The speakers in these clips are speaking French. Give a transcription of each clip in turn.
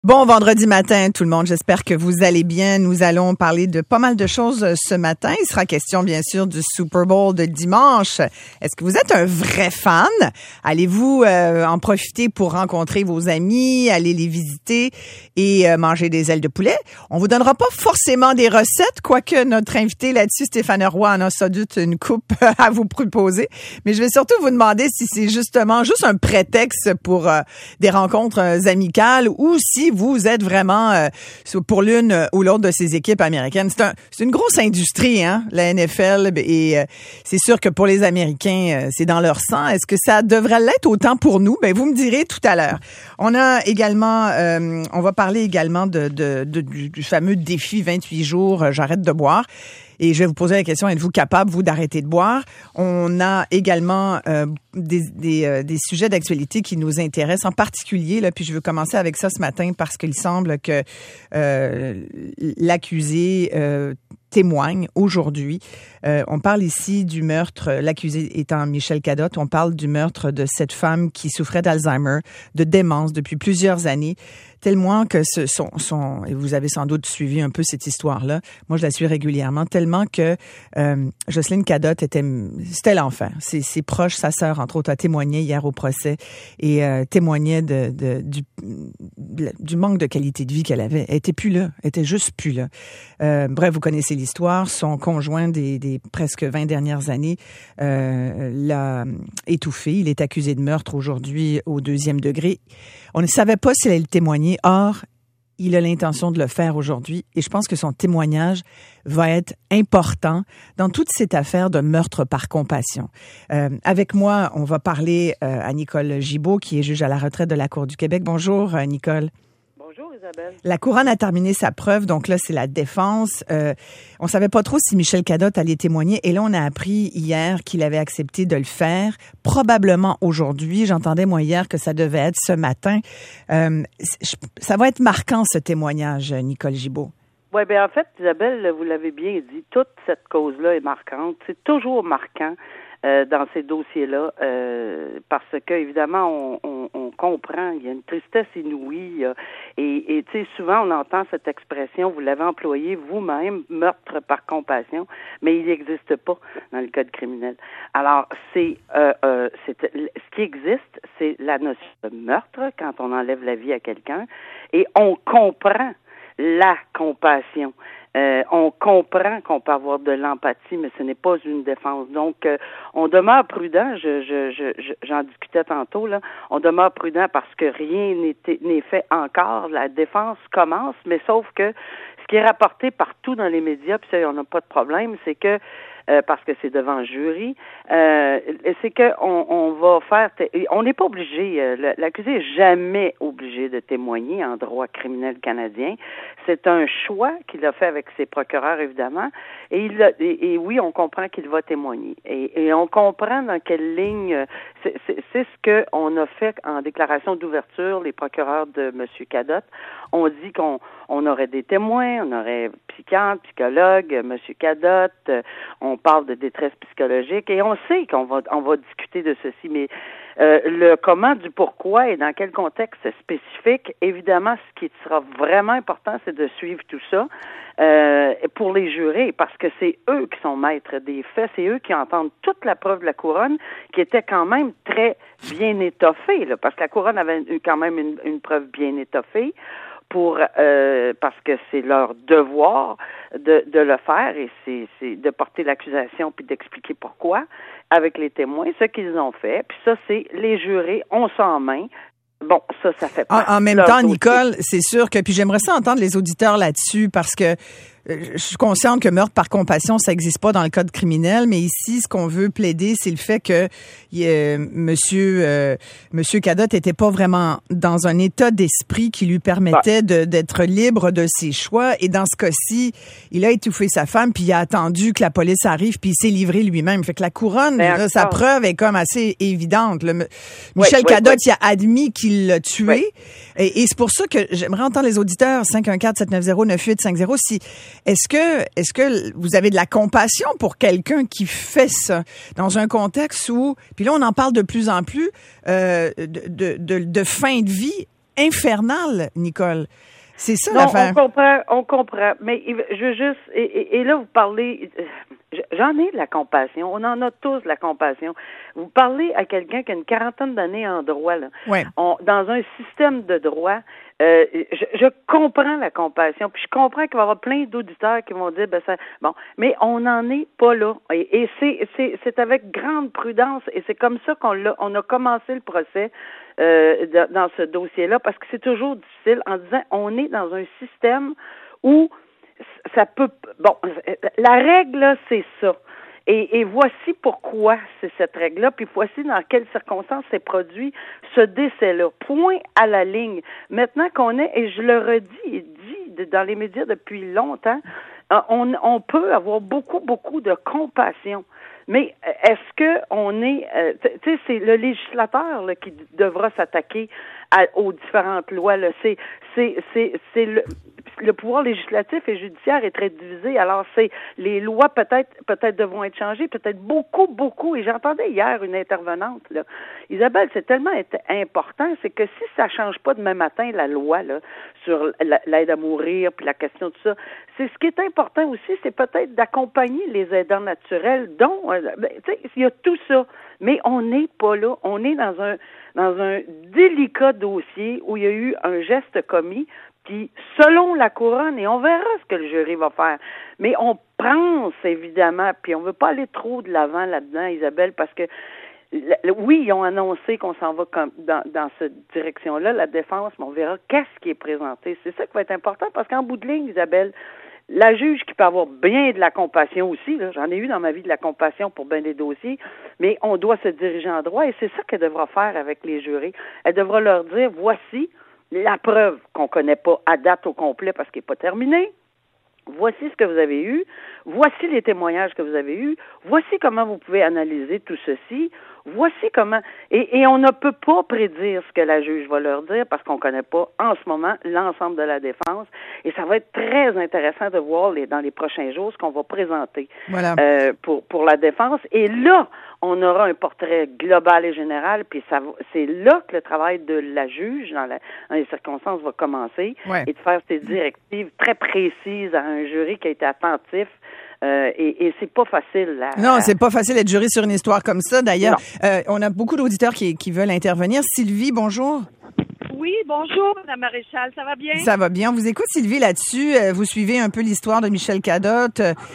Bon vendredi matin tout le monde, j'espère que vous allez bien. Nous allons parler de pas mal de choses ce matin. Il sera question bien sûr du Super Bowl de dimanche. Est-ce que vous êtes un vrai fan? Allez-vous en profiter pour rencontrer vos amis, aller les visiter et manger des ailes de poulet? On vous donnera pas forcément des recettes, quoique notre invité là-dessus, Stéphane Roy, en a sans doute une coupe à vous proposer. Mais je vais surtout vous demander si c'est justement juste un prétexte pour des rencontres amicales ou si vous êtes vraiment pour l'une ou l'autre de ces équipes américaines. C'est une grosse industrie, hein, la NFL, et c'est sûr que pour les Américains, c'est dans leur sang. Est-ce que ça devrait l'être autant pour nous? Ben, vous me direz tout à l'heure. On a également, on va parler également du fameux défi 28 jours, j'arrête de boire. Et je vais vous poser la question, êtes-vous capable, vous, d'arrêter de boire? On a également des sujets d'actualité qui nous intéressent, en particulier, là, puis je veux commencer avec ça ce matin parce qu'il semble que l'accusé témoigne aujourd'hui. On parle ici du meurtre, l'accusé étant Michel Cadotte, on parle du meurtre de cette femme qui souffrait d'Alzheimer, de démence depuis plusieurs années, tellement que et vous avez sans doute suivi un peu cette histoire-là, moi je la suis régulièrement, tellement que Jocelyne Cadotte c'était l'enfer. Ses proches, sa sœur entre autres, a témoigné hier au procès et témoignait du manque de qualité de vie qu'elle avait. Elle était plus là, elle était juste plus là. Bref, vous connaissez l'histoire. Son conjoint des presque 20 dernières années l'a étouffé. Il est accusé de meurtre aujourd'hui au 2e degré. On ne savait pas s'il allait témoigner. Or, il a l'intention de le faire aujourd'hui et je pense que son témoignage va être important dans toute cette affaire de meurtre par compassion. Avec moi, on va parler à Nicole Gibault, qui est juge à la retraite de la Cour du Québec. Bonjour, Nicole. Bonjour Isabelle. La couronne a terminé sa preuve, donc là, c'est la défense. On savait pas trop si Michel Cadotte allait témoigner, et là, on a appris hier qu'il avait accepté de le faire, probablement aujourd'hui. J'entendais, moi, hier, que ça devait être ce matin. Ça va être marquant, ce témoignage, Nicole Gibault. Oui, bien en fait, Isabelle, vous l'avez bien dit, toute cette cause-là est marquante. C'est toujours marquant dans ces dossiers-là, parce que évidemment, on comprend, il y a une tristesse inouïe, et tu sais, souvent on entend cette expression, vous l'avez employée vous-même, meurtre par compassion, mais il n'existe pas dans le code criminel. Alors, ce qui existe, c'est la notion de meurtre quand on enlève la vie à quelqu'un, et on comprend la compassion. On comprend qu'on peut avoir de l'empathie, mais ce n'est pas une défense. Donc, on demeure prudent. J'en discutais tantôt, là. On demeure prudent parce que rien n'est fait encore. La défense commence, mais sauf que ce qui est rapporté partout dans les médias, puis ça, on n'a pas de problème, c'est que parce que c'est devant jury, c'est que on va faire. On n'est pas obligé. L'accusé n'est jamais obligé de témoigner en droit criminel canadien. C'est un choix qu'il a fait avec ses procureurs, évidemment. Et oui, on comprend qu'il va témoigner. Et on comprend dans quelle ligne. C'est ce que on a fait en déclaration d'ouverture. Les procureurs de M. Cadotte ont dit qu'on aurait des témoins, on aurait psychiatre, psychologue, M. Cadotte. On parle de détresse psychologique et on sait qu'on va discuter de ceci, mais le comment du pourquoi et dans quel contexte spécifique, évidemment, ce qui sera vraiment important, c'est de suivre tout ça pour les jurés, parce que c'est eux qui sont maîtres des faits, c'est eux qui entendent toute la preuve de la couronne, qui était quand même très bien étoffée, là, parce que la couronne avait eu quand même une preuve bien étoffée. Parce que c'est leur devoir de le faire et c'est de porter l'accusation puis d'expliquer pourquoi avec les témoins, ce qu'ils ont fait. Puis ça, c'est les jurés, on s'en main. Bon, ça fait partie. En même temps, Nicole, c'est sûr que, puis j'aimerais ça entendre les auditeurs là-dessus parce que je suis consciente que meurtre par compassion, ça n'existe pas dans le code criminel, mais ici, ce qu'on veut plaider, c'est le fait que Monsieur Cadotte était pas vraiment dans un état d'esprit qui lui permettait d'être libre de ses choix. Et dans ce cas-ci, il a étouffé sa femme, puis il a attendu que la police arrive, puis il s'est livré lui-même. Fait que la couronne, là, sa preuve est comme assez évidente. Michel Cadotte, il a admis qu'il l'a tué. Oui. Et c'est pour ça que j'aimerais entendre les auditeurs 514-790-9850 si est-ce que vous avez de la compassion pour quelqu'un qui fait ça dans un contexte où, puis là on en parle de plus en plus de fin de vie infernal, Nicole. C'est ça, non, l'affaire. On comprend. Mais je veux juste, et là, vous parlez, j'en ai de la compassion. On en a tous de la compassion. Vous parlez à quelqu'un qui a une quarantaine d'années en droit, là. Ouais. Dans un système de droit, je comprends la compassion. Puis je comprends qu'il va y avoir plein d'auditeurs qui vont dire, mais on n'en est pas là. Et c'est avec grande prudence. Et c'est comme ça on a commencé le procès. Dans ce dossier-là, parce que c'est toujours difficile en disant on est dans un système où ça peut... Bon, la règle, là, c'est ça. Et voici pourquoi c'est cette règle-là, puis voici dans quelles circonstances s'est produit ce décès-là. Point à la ligne. Maintenant qu'on est, et je le redis, dit dans les médias depuis longtemps, on peut avoir beaucoup de compassion. Mais est-ce que on est, tu sais, c'est le législateur là, qui devra s'attaquer aux différentes lois. Là. C'est le pouvoir législatif et judiciaire est très divisé. Alors c'est les lois peut-être devront être changées, peut-être beaucoup. Et j'entendais hier une intervenante là, Isabelle, c'est tellement important, c'est que si ça change pas demain matin la loi là sur l'aide à mourir puis la question de ça, c'est ce qui est important aussi, c'est peut-être d'accompagner les aidants naturels, dont tu sais, il y a tout ça, mais on n'est pas là, on est dans un délicat dossier où il y a eu un geste commis, puis selon la couronne, et on verra ce que le jury va faire, mais on pense évidemment, puis on veut pas aller trop de l'avant là-dedans, Isabelle, parce que oui, ils ont annoncé qu'on s'en va dans cette direction-là, la défense, mais on verra qu'est-ce qui est présenté. C'est ça qui va être important, parce qu'en bout de ligne, Isabelle, la juge qui peut avoir bien de la compassion aussi, là, j'en ai eu dans ma vie de la compassion pour bien des dossiers, mais on doit se diriger en droit et c'est ça qu'elle devra faire avec les jurés. Elle devra leur dire, voici la preuve qu'on connaît pas à date au complet parce qu'elle n'est pas terminée. Voici ce que vous avez eu, voici les témoignages que vous avez eus, voici comment vous pouvez analyser tout ceci, voici comment... Et on ne peut pas prédire ce que la juge va leur dire parce qu'on ne connaît pas en ce moment l'ensemble de la défense. Et ça va être très intéressant de voir dans les prochains jours ce qu'on va présenter pour la défense. Et là, on aura un portrait global et général, puis c'est là que le travail de la juge, dans les circonstances, va commencer, et de faire ses directives très précises à un jury qui a été attentif. Et c'est pas facile. Non, c'est pas facile d'être jury sur une histoire comme ça. D'ailleurs, on a beaucoup d'auditeurs qui veulent intervenir. Sylvie, bonjour. Oui, bonjour, Mme Maréchal. Ça va bien? Ça va bien. On vous écoute, Sylvie, là-dessus. Vous suivez un peu l'histoire de Michel Cadotte.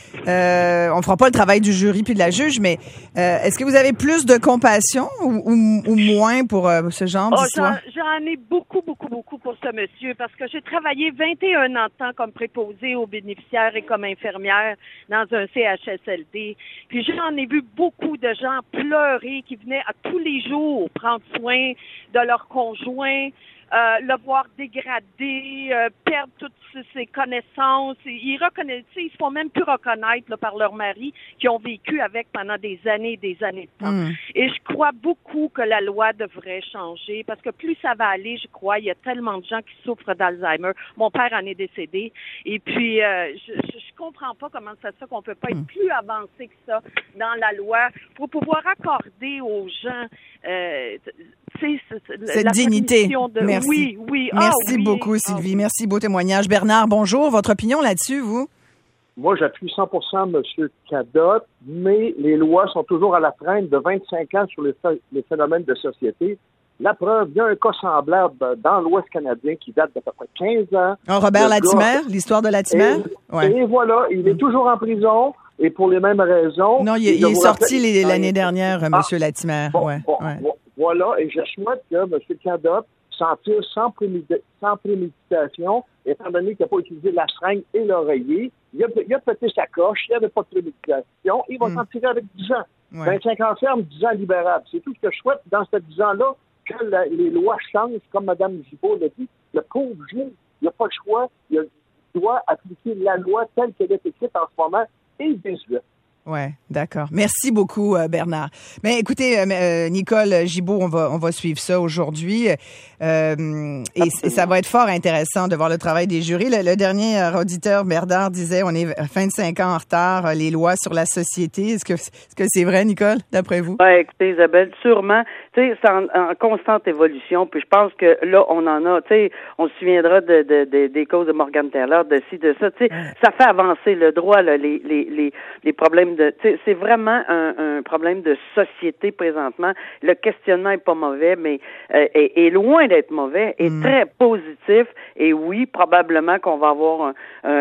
On fera pas le travail du jury puis de la juge, mais est-ce que vous avez plus de compassion ou moins pour ce genre d'histoire? J'en ai beaucoup pour ce monsieur parce que j'ai travaillé 21 ans de temps comme préposée aux bénéficiaires et comme infirmière dans un CHSLD. Puis j'en ai vu beaucoup de gens pleurer qui venaient à tous les jours prendre soin de leur conjoint, le voir dégrader, perdre toutes ses connaissances. Ils se font même plus reconnaître là, par leur mari qui ont vécu avec pendant des années de temps. Et je crois beaucoup que la loi devrait changer parce que plus ça va aller, je crois, il y a tellement de gens qui souffrent d'Alzheimer. Mon père en est décédé. Et puis, je comprends pas comment ça se fait qu'on peut pas être plus avancé que ça dans la loi pour pouvoir accorder aux gens cette dignité. Merci. Oui. Merci beaucoup, Sylvie. Merci, beau témoignage. Bernard, bonjour. Votre opinion là-dessus, vous? Moi, j'appuie 100% M. Cadotte, mais les lois sont toujours à la traîne de 25 ans sur les phénomènes de société. La preuve, il y a un cas semblable dans l'Ouest canadien qui date d'à peu près 15 ans. Robert Latimer, l'histoire de Latimer? Et voilà, il est toujours en prison. Et pour les mêmes raisons... Non, il est sorti l'année dernière, M. Latimer. Voilà, et je souhaite que M. Cadotte s'en tire sans préméditation, étant donné qu'il n'a pas utilisé la seringue et l'oreiller. Il a pété sa coche, il n'y avait pas de préméditation, il va s'en tirer avec 10 ans. 25 ans ferme, 10 ans libérable. C'est tout ce que je souhaite dans ces 10 ans-là, que les lois changent, comme Mme Gibault l'a dit. Le pauvre juge, il n'a pas le choix, il doit appliquer la loi telle qu'elle est écrite en ce moment, et 18. Ouais, d'accord. Merci beaucoup, Bernard. Mais écoutez, Nicole Gibault, on va suivre ça aujourd'hui. Et ça va être fort intéressant de voir le travail des jurys. Le dernier auditeur, Bernard, disait on est 25 ans en retard, les lois sur la société. Est-ce que c'est vrai, Nicole, d'après vous? Ouais, écoutez, Isabelle, sûrement. Tu sais, c'est en constante évolution. Puis je pense que là, on en a. Tu sais, on se souviendra des causes de Morgan Taylor, de ci, de ça. Tu sais, ça fait avancer le droit, là, les problèmes de. Tu sais, c'est vraiment un problème de société présentement. Le questionnement est pas mauvais, mais est loin d'être mauvais, est très positif. Et oui, probablement qu'on va avoir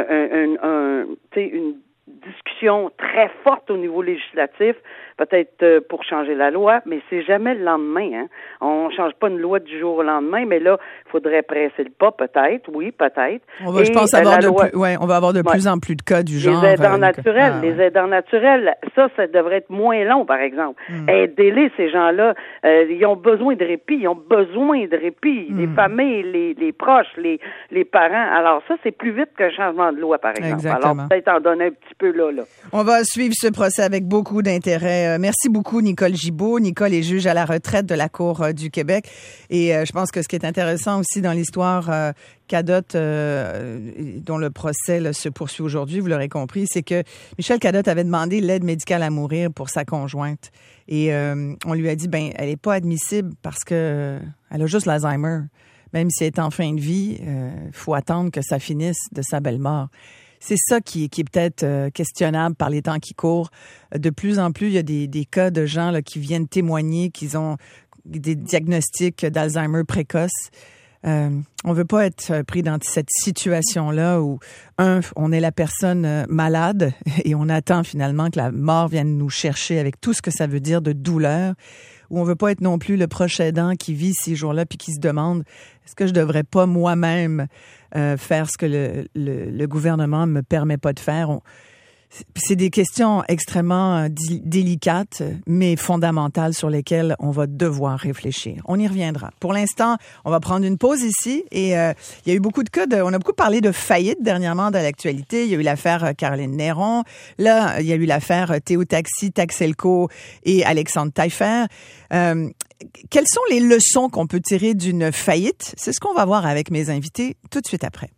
une discussion très forte au niveau législatif, peut-être pour changer la loi, mais c'est jamais le lendemain. Hein. On change pas une loi du jour au lendemain, mais là, il faudrait presser le pas, peut-être. Oui, peut-être. On va, je pense, on va avoir de plus en plus de cas du genre. Les aidants naturels, les aidants naturels, ça devrait être moins long, par exemple. Aidez-les, ces gens-là. Ils ont besoin de répit. Les familles, les proches, les parents. Alors ça, c'est plus vite qu'un changement de loi, par exemple. Exactement. Alors peut-être en donner un petit peu là. On va suivre ce procès avec beaucoup d'intérêt. Merci beaucoup, Nicole Gibault. Nicole est juge à la retraite de la Cour du Québec. Et je pense que ce qui est intéressant aussi dans l'histoire Cadotte, dont le procès se poursuit aujourd'hui, vous l'aurez compris, c'est que Michel Cadotte avait demandé l'aide médicale à mourir pour sa conjointe. Et on lui a dit, elle n'est pas admissible parce que elle a juste l'Alzheimer. Même si elle est en fin de vie, faut attendre que ça finisse de sa belle mort. C'est ça qui est peut-être questionnable par les temps qui courent. De plus en plus, il y a des cas de gens là, qui viennent témoigner qu'ils ont des diagnostics d'Alzheimer précoce. On veut pas être pris dans cette situation-là où, on est la personne malade et on attend finalement que la mort vienne nous chercher avec tout ce que ça veut dire de douleur. Ou on veut pas être non plus le proche aidant qui vit ces jours-là puis qui se demande est-ce que je devrais pas moi-même faire ce que le gouvernement me permet pas de faire. C'est des questions extrêmement délicates, mais fondamentales sur lesquelles on va devoir réfléchir. On y reviendra. Pour l'instant, on va prendre une pause ici et il y a eu beaucoup de cas on a beaucoup parlé de faillite dernièrement dans l'actualité. Il y a eu l'affaire Caroline Néron. Là, il y a eu l'affaire Théo Taxi, Taxelco et Alexandre Taillefer. Quelles sont les leçons qu'on peut tirer d'une faillite? C'est ce qu'on va voir avec mes invités tout de suite après.